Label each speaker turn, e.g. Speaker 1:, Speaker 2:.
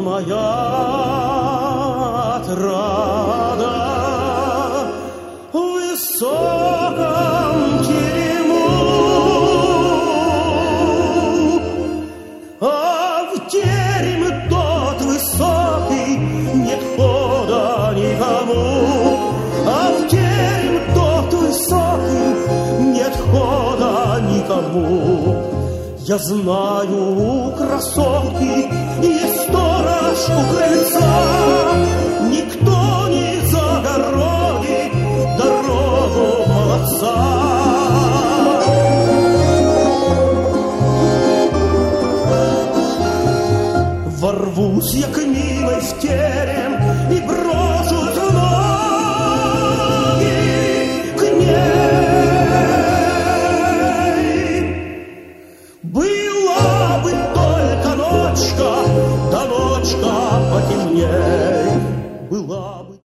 Speaker 1: моя отрада в высоком терему, а в терем тот высокий нет хода никому, а в терем тот высокий нет хода никому. Я знаю, красотки, есть сторож у крыльца, никто не загородит дорогу молодца. Ворвусь я к милой в терем и брошусь в ноги к ней. Была бы только ночка, да ночка потемней, была бы.